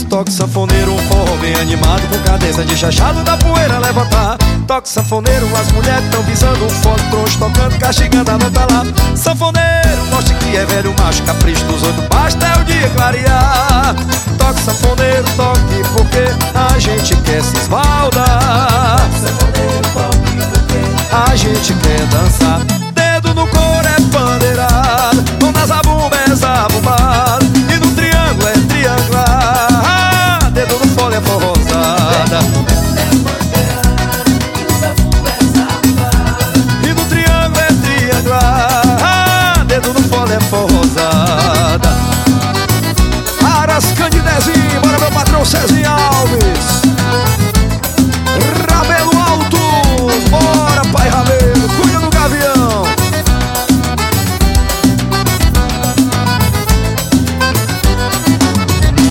Toque sanfoneiro, um forró bem animado, com cadência de chachado da poeira levantar. Toque sanfoneiro, as mulheres tão visando um foto troncho, tocando, castigando a nota lá. Sanfoneiro, mostre que é velho macho, capricho dos oito, basta é o dia clarear. Toque sanfoneiro, toque porque a gente quer se esbaldar. Sanfoneiro, toque porque a gente quer dançar.